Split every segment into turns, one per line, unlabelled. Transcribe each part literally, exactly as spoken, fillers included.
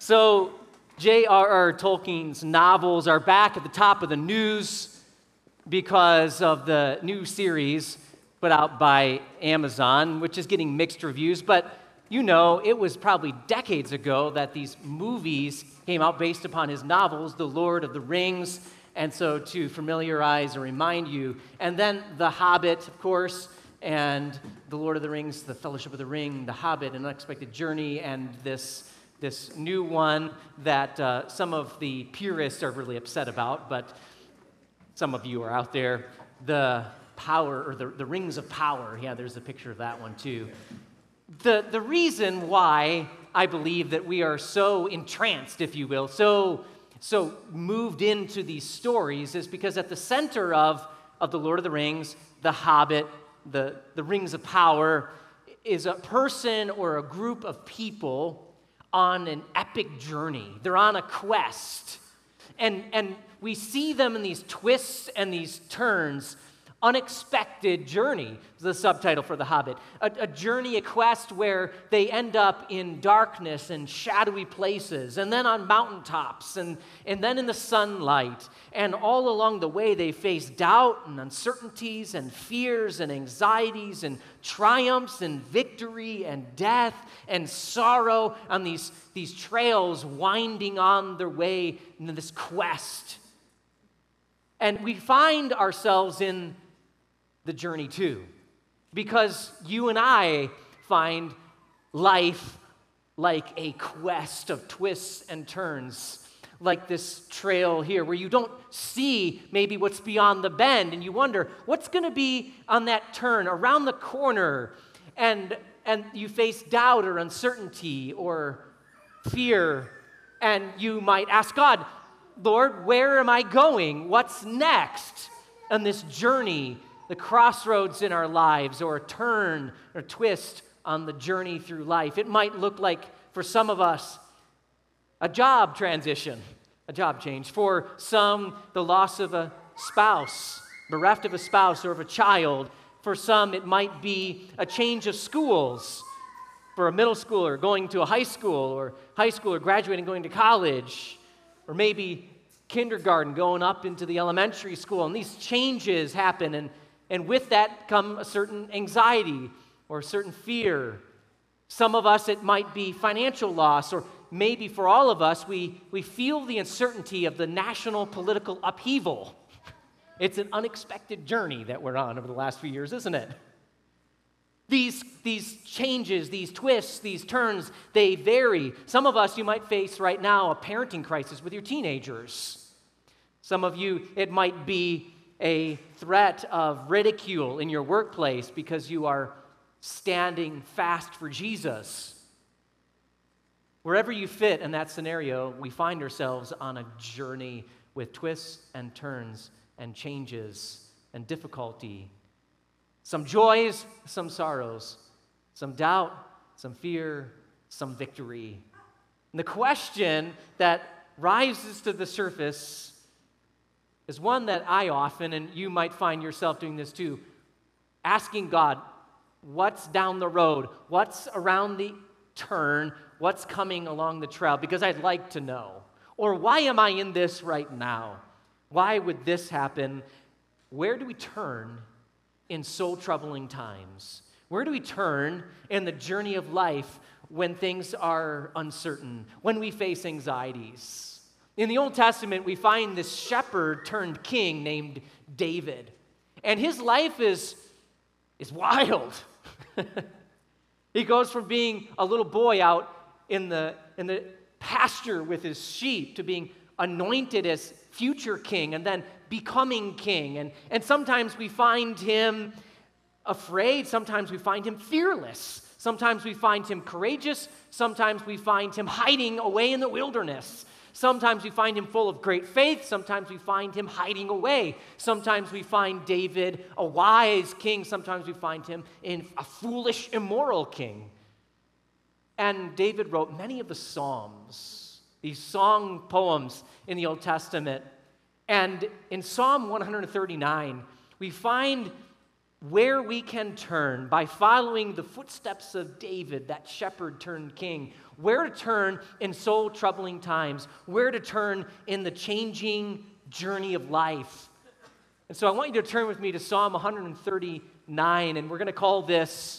So, J R R. Tolkien's novels are back at the top of the news because of the new series put out by Amazon, which is getting mixed reviews. But you know, it was probably decades ago that these movies came out based upon his novels, The Lord of the Rings. And so to familiarize and remind you, and then The Hobbit, of course, and The Lord of the Rings, The Fellowship of the Ring, The Hobbit, An Unexpected Journey, and this this new one that uh, some of the purists are really upset about, but some of you are out there, The Power, or the, the Rings of Power. Yeah, there's a picture of that one too. The, the reason why I believe that we are so entranced, if you will, so, so moved into these stories is because at the center of, of The Lord of the Rings, The Hobbit, the, the Rings of Power, is a person or a group of people on an epic journey. They're on a quest. And, and we see them in these twists and these turns. Unexpected Journey is the subtitle for The Hobbit. A, a journey, a quest where they end up in darkness and shadowy places, and then on mountaintops, and, and then in the sunlight. And all along the way, they face doubt and uncertainties and fears and anxieties and triumphs and victory and death and sorrow on these, these trails winding on their way into this quest. And we find ourselves in the journey too, because you and I find life like a quest of twists and turns, like this trail here where you don't see maybe what's beyond the bend, and you wonder what's going to be on that turn around the corner, and and you face doubt or uncertainty or fear, and you might ask God, Lord, where am I going? What's next on this journey? The crossroads in our lives, or a turn or twist on the journey through life. It might look like, for some of us, a job transition, a job change. For some, the loss of a spouse, bereft of a spouse or of a child. For some, it might be a change of schools. For a middle schooler going to a high school, or high schooler graduating going to college, or maybe kindergarten going up into the elementary school. And these changes happen, and And with that come a certain anxiety or a certain fear. Some of us, it might be financial loss, or maybe for all of us, we, we feel the uncertainty of the national political upheaval. It's an unexpected journey that we're on over the last few years, isn't it? These, these changes, these twists, these turns, they vary. Some of us, you might face right now a parenting crisis with your teenagers. Some of you, it might be a threat of ridicule in your workplace because you are standing fast for Jesus. Wherever you fit in that scenario, we find ourselves on a journey with twists and turns and changes and difficulty. Some joys, some sorrows, some doubt, some fear, some victory. And the question that rises to the surface is one that I often, and you might find yourself doing this too, asking God, what's down the road? What's around the turn? What's coming along the trail? Because I'd like to know. Or why am I in this right now? Why would this happen? Where do we turn in so troubling times? Where do we turn in the journey of life when things are uncertain, when we face anxieties? In the Old Testament, we find this shepherd turned king named David. And his life is, is wild. He goes from being a little boy out in the, in the pasture with his sheep to being anointed as future king and then becoming king. And, and sometimes we find him afraid. Sometimes we find him fearless. Sometimes we find him courageous. Sometimes we find him hiding away in the wilderness. Sometimes we find him full of great faith. Sometimes we find him hiding away. Sometimes we find David a wise king. Sometimes we find him in a foolish, immoral king. And David wrote many of the Psalms, these song poems in the Old Testament. And in Psalm one thirty-nine, we find where we can turn by following the footsteps of David, that shepherd turned king, where to turn in soul-troubling times, where to turn in the changing journey of life. And so I want you to turn with me to Psalm one thirty-nine, and we're going to call this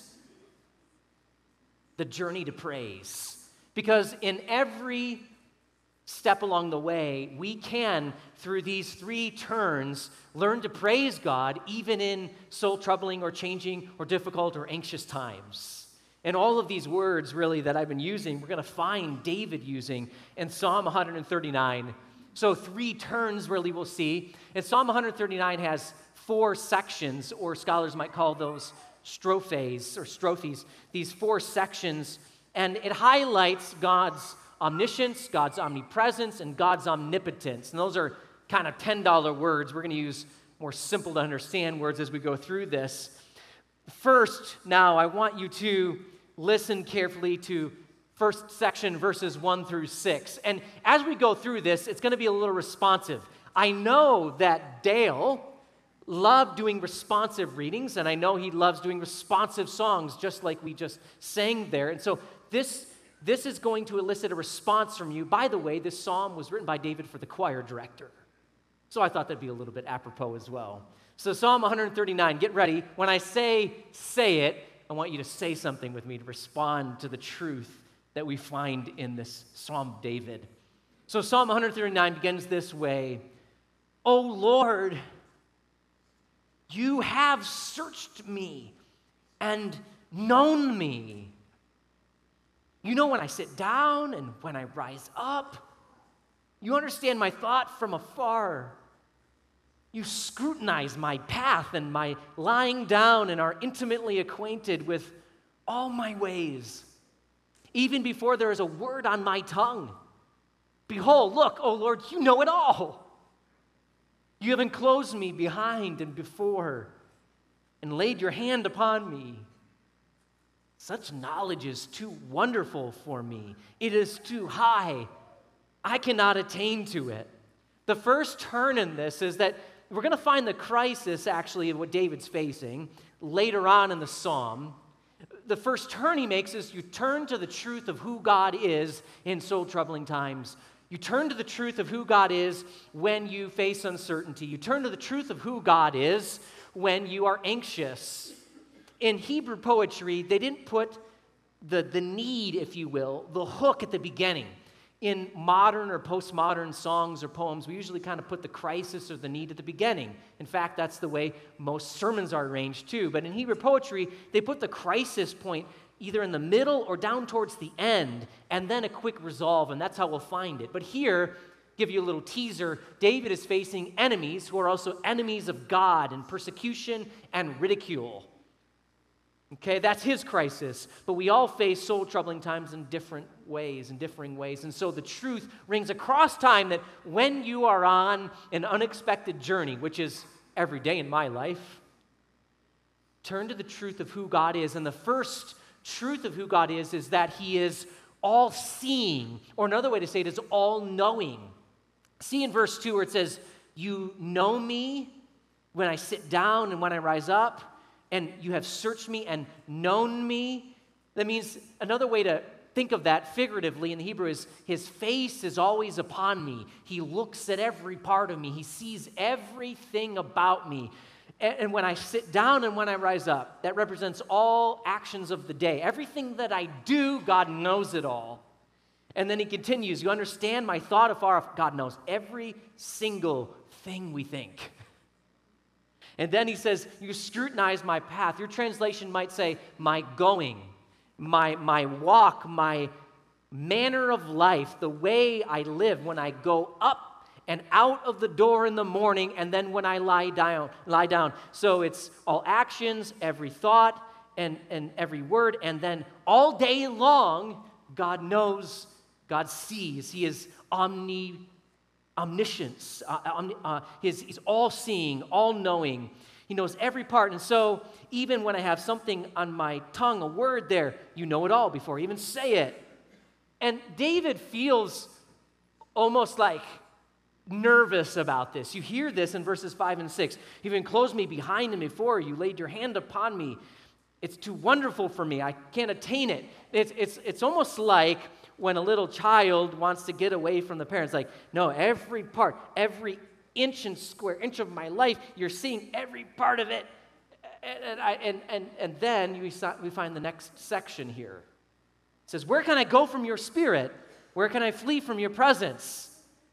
the journey to praise. Because in every step along the way, we can, through these three turns, learn to praise God even in soul-troubling or changing or difficult or anxious times. And all of these words, really, that I've been using, we're going to find David using in Psalm one thirty-nine. So three turns, really, we'll see. And Psalm one thirty-nine has four sections, or scholars might call those strophes or strophes, these four sections, and it highlights God's omniscience, God's omnipresence, and God's omnipotence. And those are kind of ten dollar words. We're going to use more simple to understand words as we go through this. First, now, I want you to listen carefully to first section, verses one through six. And as we go through this, it's going to be a little responsive. I know that Dale loved doing responsive readings, and I know he loves doing responsive songs, just like we just sang there. And so this This is going to elicit a response from you. By the way, this psalm was written by David for the choir director. So I thought that'd be a little bit apropos as well. So Psalm one thirty-nine, get ready. When I say, say it, I want you to say something with me to respond to the truth that we find in this Psalm of David. So Psalm one thirty-nine begins this way. O Lord, you have searched me and known me. You know when I sit down and when I rise up. You understand my thought from afar. You scrutinize my path and my lying down and are intimately acquainted with all my ways, even before there is a word on my tongue. Behold, look, O Lord, you know it all. You have enclosed me behind and before and laid your hand upon me. Such knowledge is too wonderful for me. It is too high. I cannot attain to it. The first turn in this is that we're going to find the crisis, actually, of what David's facing later on in the psalm. The first turn he makes is you turn to the truth of who God is in soul-troubling times. You turn to the truth of who God is when you face uncertainty. You turn to the truth of who God is when you are anxious. In Hebrew poetry, they didn't put the, the need, if you will, the hook at the beginning. In modern or postmodern songs or poems, we usually kind of put the crisis or the need at the beginning. In fact, that's the way most sermons are arranged too. But in Hebrew poetry, they put the crisis point either in the middle or down towards the end, and then a quick resolve, and that's how we'll find it. But here, give you a little teaser, David is facing enemies who are also enemies of God in persecution and ridicule. Okay, that's his crisis, but we all face soul-troubling times in different ways, in differing ways. And so the truth rings across time that when you are on an unexpected journey, which is every day in my life, turn to the truth of who God is. And the first truth of who God is is that he is all-seeing, or another way to say it is all-knowing. See in verse two where it says, you know me when I sit down and when I rise up, and you have searched me and known me. That means another way to think of that figuratively in the Hebrew is his face is always upon me. He looks at every part of me. He sees everything about me. And when I sit down and when I rise up, that represents all actions of the day. Everything that I do, God knows it all. And then he continues, you understand my thought afar off. God knows every single thing we think. And then he says, you scrutinize my path. Your translation might say, my going, my, my walk, my manner of life, the way I live when I go up and out of the door in the morning and then when I lie down. Lie down. So it's all actions, every thought, and, and every word. And then all day long, God knows, God sees. He is omni Omniscience, uh, omni, uh, his, he's all-seeing, all-knowing. He knows every part. And so even when I have something on my tongue, a word there, you know it all before I even say it. And David feels almost like nervous about this. You hear this in verses five and six. You've enclosed me behind and before. You laid your hand upon me. It's too wonderful for me. I can't attain it. It's, it's, it's almost like when a little child wants to get away from the parents. Like, no, every part, every inch and square inch of my life, you're seeing every part of it. And, and, I, and, and, and then we, we find the next section here. It says, where can I go from your spirit? Where can I flee from your presence?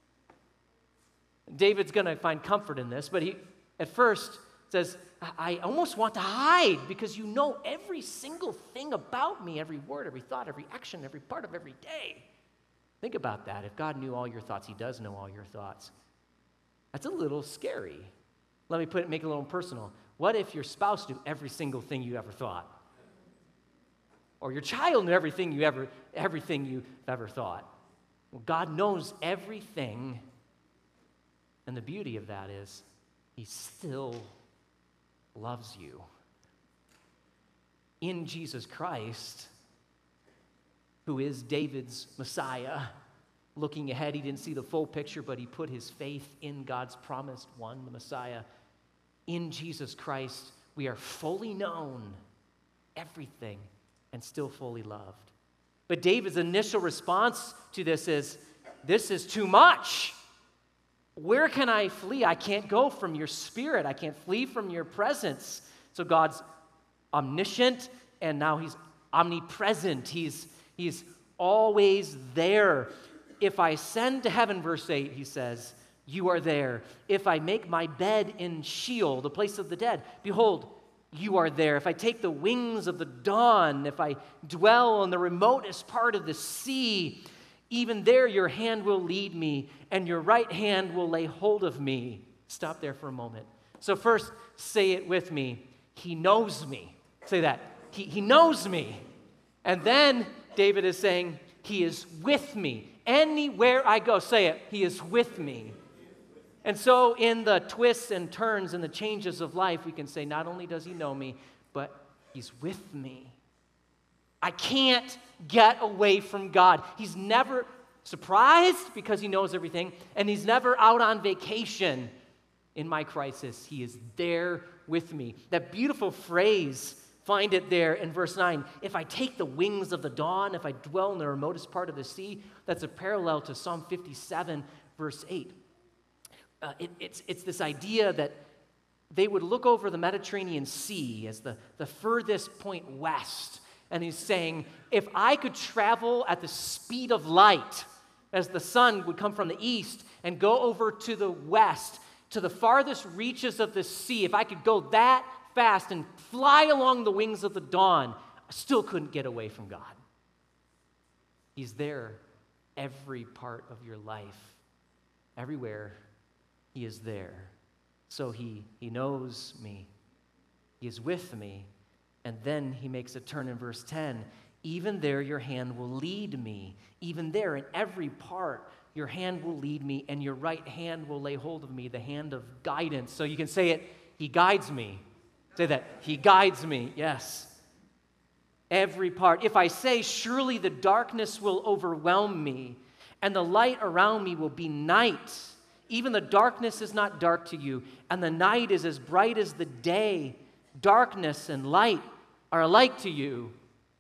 David's going to find comfort in this, but he at first says, I almost want to hide because you know every single thing about me, every word, every thought, every action, every part of every day. Think about that. If God knew all your thoughts, he does know all your thoughts. That's a little scary. Let me put it, make it a little personal. What if your spouse knew every single thing you ever thought? Or your child knew everything you ever, everything you ever thought? Well, God knows everything, and the beauty of that is he still loves you. In Jesus Christ, who is David's Messiah, looking ahead, he didn't see the full picture, but he put his faith in God's promised one, the Messiah. In Jesus Christ, we are fully known, everything, and still fully loved. But David's initial response to this is, this is too much. Where can I flee? I can't go from your spirit. I can't flee from your presence. So God's omniscient, and now he's omnipresent. He's, he's always there. If I ascend to heaven, verse eight, he says, you are there. If I make my bed in Sheol, the place of the dead, behold, you are there. If I take the wings of the dawn, if I dwell in the remotest part of the sea, even there your hand will lead me, and your right hand will lay hold of me. Stop there for a moment. So first, say it with me. He knows me. Say that. He, he knows me. And then David is saying, he is with me. Anywhere I go, say it. He is with me. And so in the twists and turns and the changes of life, we can say, not only does he know me, but he's with me. I can't get away from God. He's never surprised because he knows everything, and he's never out on vacation. In my crisis, he is there with me. That beautiful phrase, find it there in verse nine. If I take the wings of the dawn, if I dwell in the remotest part of the sea, that's a parallel to Psalm fifty-seven, verse eight. Uh, it, it's, it's this idea that they would look over the Mediterranean Sea as the, the furthest point west. And he's saying, if I could travel at the speed of light, as the sun would come from the east and go over to the west, to the farthest reaches of the sea, if I could go that fast and fly along the wings of the dawn, I still couldn't get away from God. He's there every part of your life. Everywhere, he is there. So he, he knows me. He is with me. And then he makes a turn in verse ten. Even there your hand will lead me. Even there in every part your hand will lead me, and your right hand will lay hold of me, the hand of guidance. So you can say it, he guides me. Say that, he guides me, yes. Every part. If I say, surely the darkness will overwhelm me, and the light around me will be night. Even the darkness is not dark to you, and the night is as bright as the day. Darkness and light are alike to you.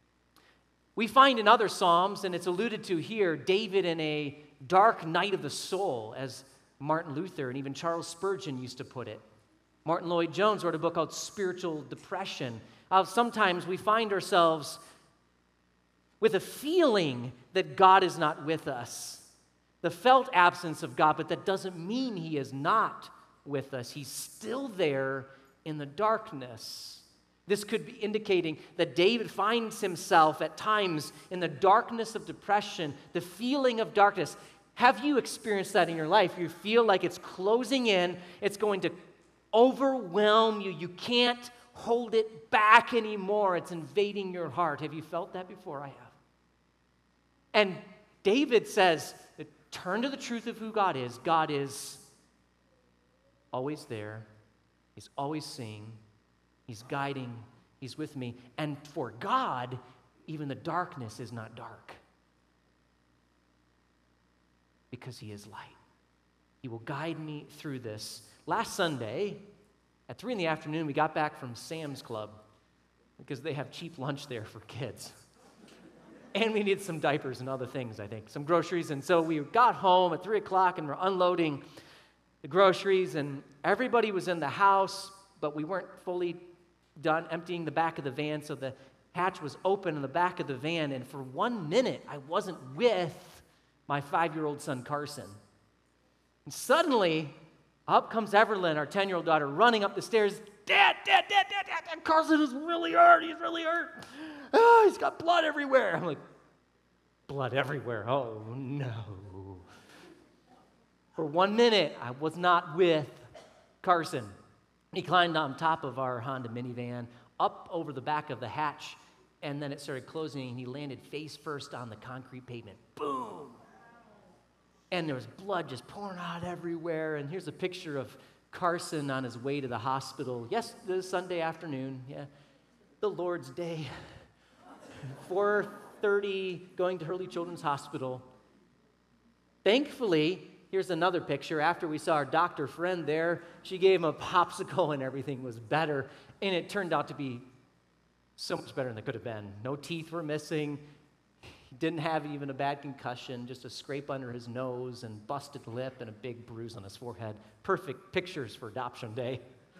We find in other Psalms, and it's alluded to here, David in a dark night of the soul, as Martin Luther and even Charles Spurgeon used to put it. Martin Lloyd-Jones wrote a book called Spiritual Depression. Uh, sometimes we find ourselves with a feeling that God is not with us. The felt absence of God, but that doesn't mean he is not with us. He's still there in the darkness. This could be indicating that David finds himself at times in the darkness of depression, the feeling of darkness. Have you experienced that in your life? You feel like it's closing in, it's going to overwhelm you. You can't hold it back anymore. It's invading your heart. Have you felt that before? I have. And David says, turn to the truth of who God is. God is always there. He's always seeing. He's guiding. He's with me. And for God, even the darkness is not dark. Because he is light. He will guide me through this. Last Sunday, at three in the afternoon, we got back from Sam's Club because they have cheap lunch there for kids. And we needed some diapers and other things, I think, some groceries. And so we got home at three o'clock and we're unloading the groceries, and everybody was in the house, but we weren't fully done emptying the back of the van, so the hatch was open in the back of the van, and for one minute, I wasn't with my five-year-old son, Carson. And suddenly, up comes Everlyn, our ten-year-old daughter, running up the stairs. Dad, Dad, Dad, Dad, Dad, Dad, Carson is really hurt. He's really hurt. Oh, he's got blood everywhere. I'm like, blood everywhere. Oh, no. For one minute, I was not with Carson. He climbed on top of our Honda minivan, up over the back of the hatch, and then it started closing, and he landed face first on the concrete pavement. Boom! And there was blood just pouring out everywhere. And here's a picture of Carson on his way to the hospital. Yes, this Sunday afternoon. Yeah, the Lord's Day. four thirty, going to Hurley Children's Hospital. Thankfully, here's another picture. After we saw our doctor friend there, she gave him a popsicle and everything was better. And it turned out to be so much better than it could have been. No teeth were missing. He didn't have even a bad concussion, just a scrape under his nose and busted lip and a big bruise on his forehead. Perfect pictures for adoption day.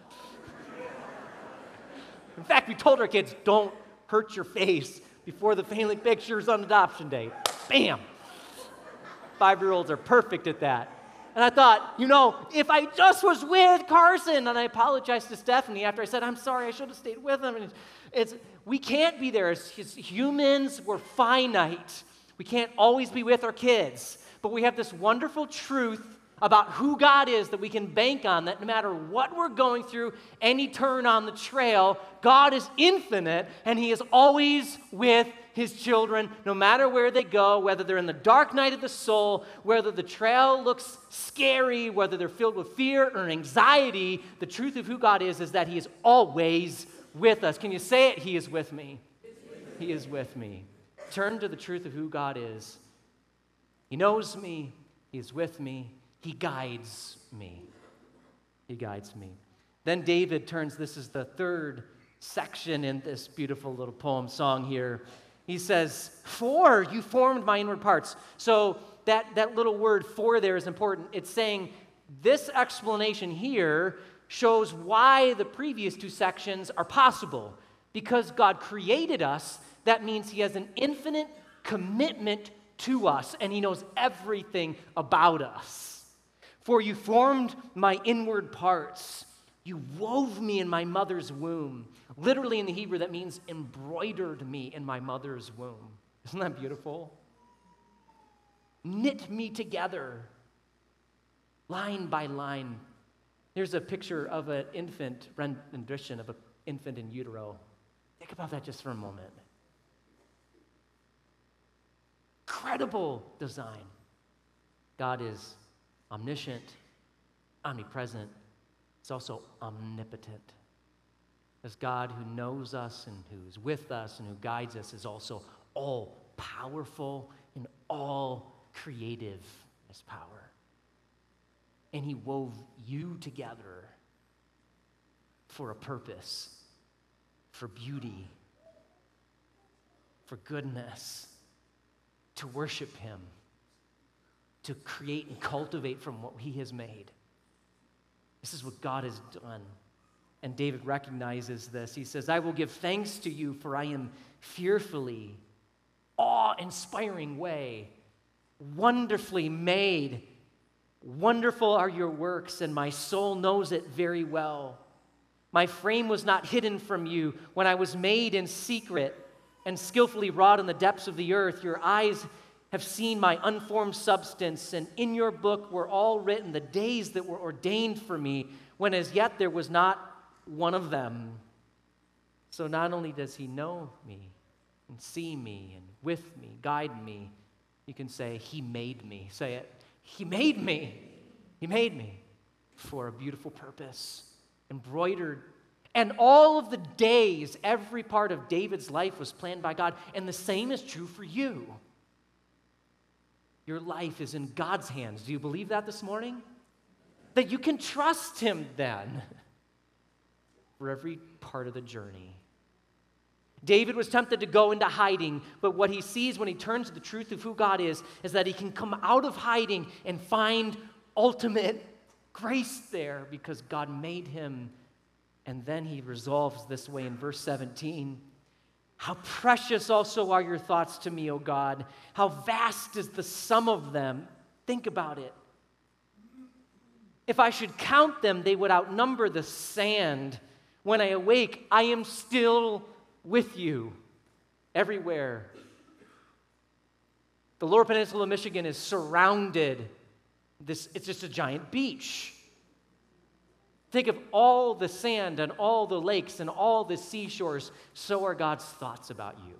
In fact, we told our kids, don't hurt your face before the family pictures on adoption day. Bam! Five-year-olds are perfect at that. And I thought, you know, if I just was with Carson, and I apologized to Stephanie after I said, I'm sorry, I should have stayed with him. And it's, it's we can't be there. As humans, we're finite. We can't always be with our kids. But we have this wonderful truth about who God is that we can bank on, that no matter what we're going through, any turn on the trail, God is infinite, and He is always with His children, no matter where they go, whether they're in the dark night of the soul, whether the trail looks scary, whether they're filled with fear or anxiety. The truth of who God is is that He is always with us. Can you say it? He is with me. He is with me. Turn to the truth of who God is. He knows me. He is with me. He guides me. He guides me. Then David turns, this is the third section in this beautiful little poem song here. He says, for you formed my inward parts. So that, that little word for there is important. It's saying this explanation here shows why the previous two sections are possible. Because God created us, that means He has an infinite commitment to us, and He knows everything about us. For you formed my inward parts. You wove me in my mother's womb. Literally in the Hebrew, that means embroidered me in my mother's womb. Isn't that beautiful? Knit me together, line by line. There's a picture of an infant, rendition of an infant in utero. Think about that just for a moment. Incredible design. God is omniscient, omnipresent. He's also omnipotent. As God who knows us and who is with us and who guides us is also all-powerful and all-creative as power. And He wove you together for a purpose, for beauty, for goodness, to worship Him, to create and cultivate from what He has made. This is what God has done. And David recognizes this. He says, I will give thanks to you, for I am fearfully, awe-inspiring way, wonderfully made. Wonderful are your works, and my soul knows it very well. My frame was not hidden from you when I was made in secret and skillfully wrought in the depths of the earth. Your eyes have seen my unformed substance, and in your book were all written the days that were ordained for me, when as yet there was not one of them. So not only does He know me and see me and with me, guide me, you can say, He made me. Say it. He made me. He made me for a beautiful purpose, embroidered. And all of the days, every part of David's life was planned by God, and the same is true for you. Your life is in God's hands. Do you believe that this morning? that you can trust him then for every part of the journey. David was tempted to go into hiding, but what he sees when he turns to the truth of who God is, is that he can come out of hiding and find ultimate grace there because God made him. And then he resolves this way in verse seventeen. How precious also are your thoughts to me, O God. How vast is the sum of them. Think about it. If I should count them, they would outnumber the sand. When I awake, I am still with you everywhere. The Lower Peninsula of Michigan is surrounded. This, it's just a giant beach. Think of all the sand and all the lakes and all the seashores. So are God's thoughts about you.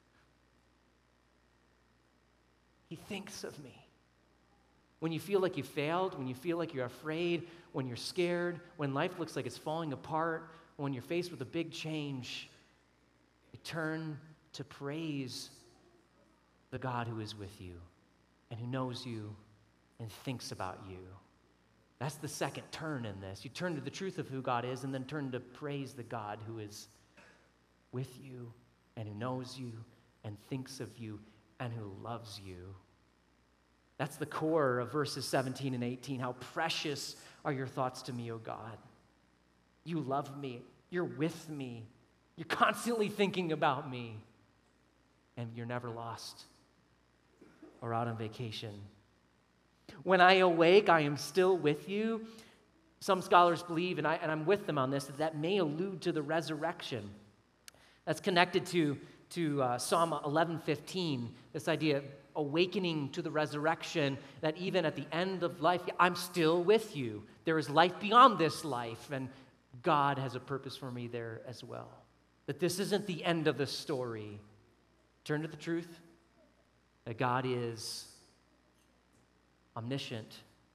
He thinks of me. When you feel like you failed, when you feel like you're afraid, when you're scared, when life looks like it's falling apart, when you're faced with a big change, you turn to praise the God who is with you and who knows you and thinks about you. That's the second turn in this. You turn to the truth of who God is and then turn to praise the God who is with you and who knows you and thinks of you and who loves you. That's the core of verses seventeen and eighteen. How precious are your thoughts to me, O God. You love me. You're with me. You're constantly thinking about me. And you're never lost or out on vacation. When I awake, I am still with you. Some scholars believe, and, I, and I'm with them on this, that that may allude to the resurrection. That's connected to, to uh, Psalm eleven fifteen, this idea of awakening to the resurrection, that even at the end of life, I'm still with you. There is life beyond this life, and God has a purpose for me there as well. That this isn't the end of the story. Turn to the truth that God is omniscient,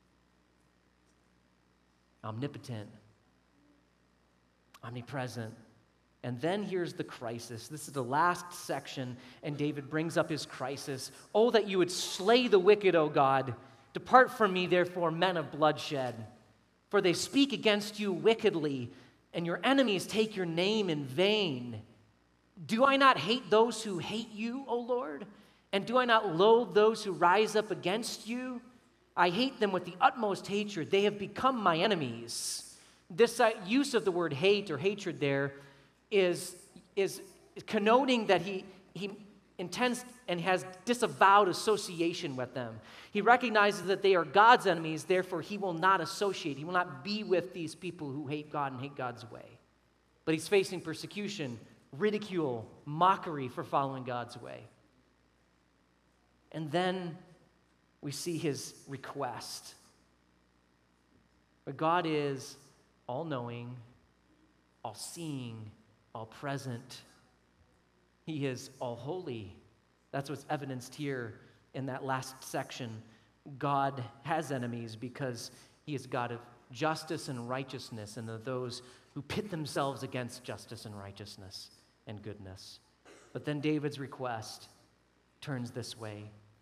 omnipotent, omnipresent. And then here's the crisis. This is the last section, and David brings up his crisis. Oh, that you would slay the wicked, O God. Depart from me, therefore, men of bloodshed. For they speak against you wickedly, and your enemies take your name in vain. Do I not hate those who hate you, O Lord? And do I not loathe those who rise up against you? I hate them with the utmost hatred. They have become my enemies. This uh, use of the word hate or hatred there is, is connoting that he, he intends and has disavowed association with them. He recognizes that they are God's enemies, therefore he will not associate. He will not be with these people who hate God and hate God's way. But he's facing persecution, ridicule, mockery for following God's way. And then we see his request. But God is all-knowing, all-seeing, all-present. He is all-holy. That's what's evidenced here in that last section. God has enemies because he is God of justice and righteousness, and of those who pit themselves against justice and righteousness and goodness. But then David's request turns this way.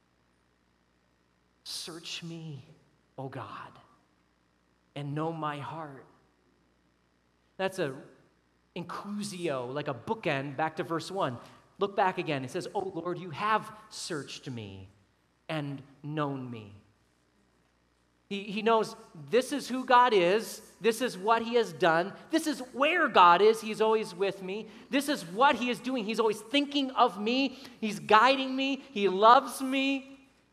Search me, O God, and know my heart. That's a inclusio, like a bookend back to verse one. Look back again. It says, "O Lord, you have searched me and known me." He, he knows this is who God is. This is what he has done. This is where God is. He's always with me. This is what he is doing. He's always thinking of me. He's guiding me. He loves me.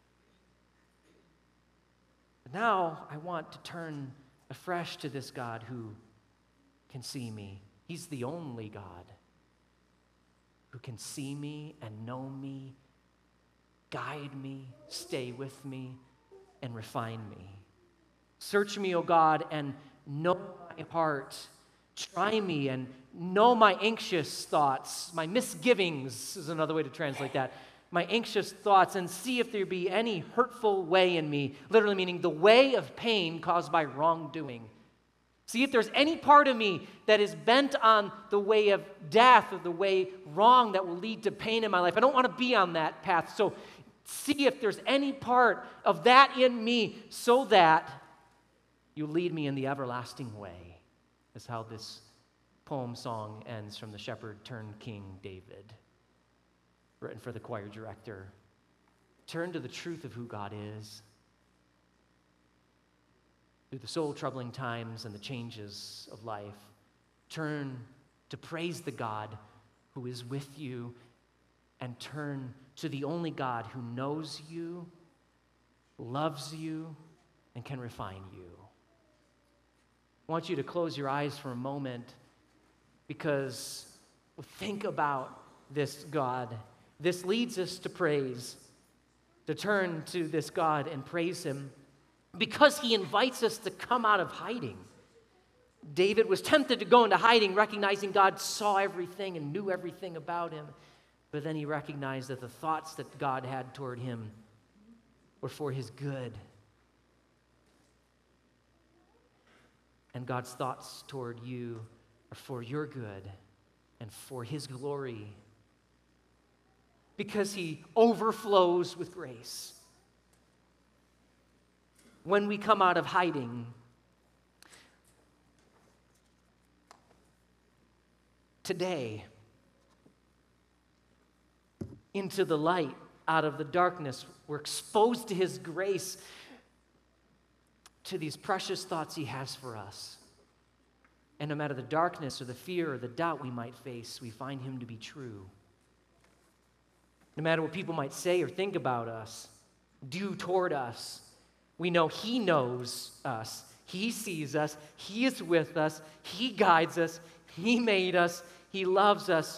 But now I want to turn afresh to this God who can see me. He's the only God who can see me and know me, guide me, stay with me, and refine me. Search me, O God, and know my heart. Try me and know my anxious thoughts. My misgivings is another way to translate that. My anxious thoughts, and see if there be any hurtful way in me, literally meaning the way of pain caused by wrongdoing. See if there's any part of me that is bent on the way of death or the way wrong that will lead to pain in my life. I don't want to be on that path. So see if there's any part of that in me so that You lead me in the everlasting way, is how this poem song ends from the shepherd turned King David, written for the choir director. Turn to the truth of who God is. Through the soul-troubling times and the changes of life, turn to praise the God who is with you, and turn to the only God who knows you, loves you, and can refine you. I want you to close your eyes for a moment, because think about this God. This leads us to praise, to turn to this God and praise him, because he invites us to come out of hiding. David was tempted to go into hiding, recognizing God saw everything and knew everything about him. But then he recognized that the thoughts that God had toward him were for his good. And God's thoughts toward you are for your good and for his glory, because he overflows with grace. When we come out of hiding, today, into the light, out of the darkness, we're exposed to his grace, to these precious thoughts he has for us. And no matter the darkness or the fear or the doubt we might face, we find him to be true. No matter what people might say or think about us, do toward us, we know he knows us, he sees us, he is with us, he guides us, he made us, he loves us.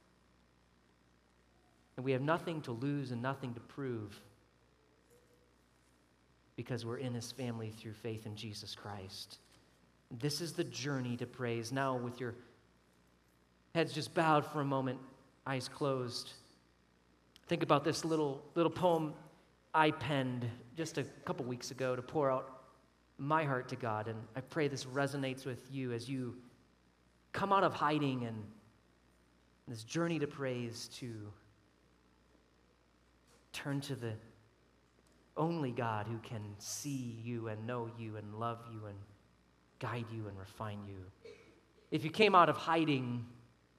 And we have nothing to lose and nothing to prove, because we're in his family through faith in Jesus Christ. This is the journey to praise. Now, with your heads just bowed for a moment, eyes closed, think about this little, little poem I penned just a couple weeks ago to pour out my heart to God. And I pray this resonates with you as you come out of hiding and this journey to praise, to turn to the only God who can see you and know you and love you and guide you and refine you. If you came out of hiding,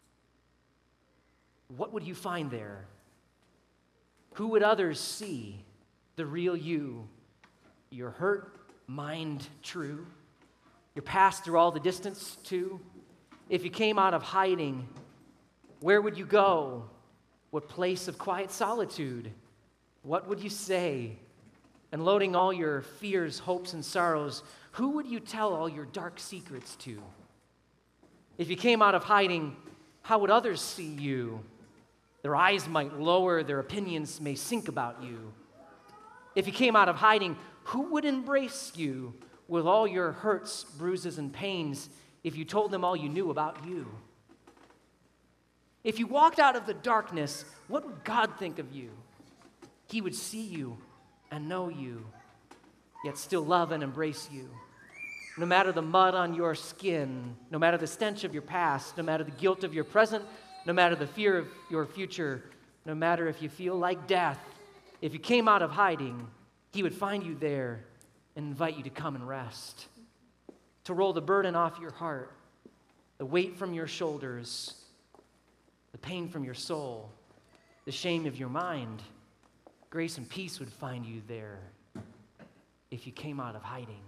what would you find there? Who would others see? The real you, your hurt mind true, your past through all the distance too. If you came out of hiding, where would you go? What place of quiet solitude? What would you say? And loading all your fears, hopes, and sorrows, who would you tell all your dark secrets to? If you came out of hiding, how would others see you? Their eyes might lower, their opinions may sink about you. If you came out of hiding, who would embrace you with all your hurts, bruises, and pains if you told them all you knew about you? If you walked out of the darkness, what would God think of you? He would see you and know you, yet still love and embrace you. No matter the mud on your skin, no matter the stench of your past, no matter the guilt of your present, no matter the fear of your future, no matter if you feel like death, if you came out of hiding, he would find you there and invite you to come and rest, to roll the burden off your heart, the weight from your shoulders, the pain from your soul, the shame of your mind. Grace and peace would find you there if you came out of hiding.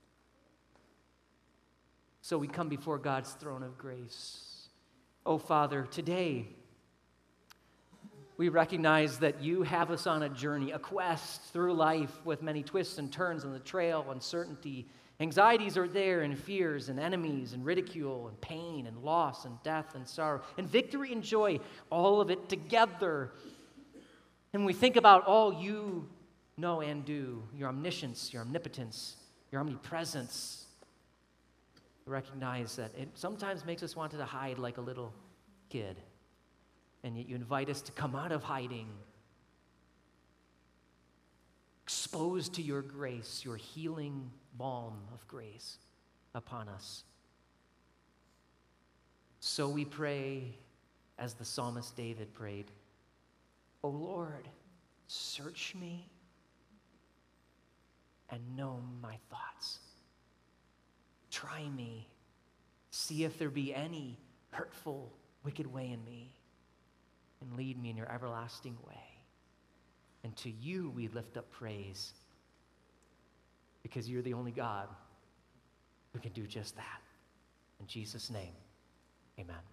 So we come before God's throne of grace. Oh, Father, today we recognize that you have us on a journey, a quest through life with many twists and turns on the trail, uncertainty. Anxieties are there, and fears, and enemies, and ridicule, and pain, and loss, and death, and sorrow, and victory and joy, all of it together. And we think about all you know and do, your omniscience, your omnipotence, your omnipresence. We recognize that it sometimes makes us want to hide like a little kid. And yet you invite us to come out of hiding, exposed to your grace, your healing balm of grace upon us. So we pray as the psalmist David prayed, "O Lord, search me and know my thoughts. try me. See if there be any hurtful, wicked way in me, and lead me in your everlasting way. And to you we lift up praise, because you're the only God who can do just that. In Jesus' name, amen.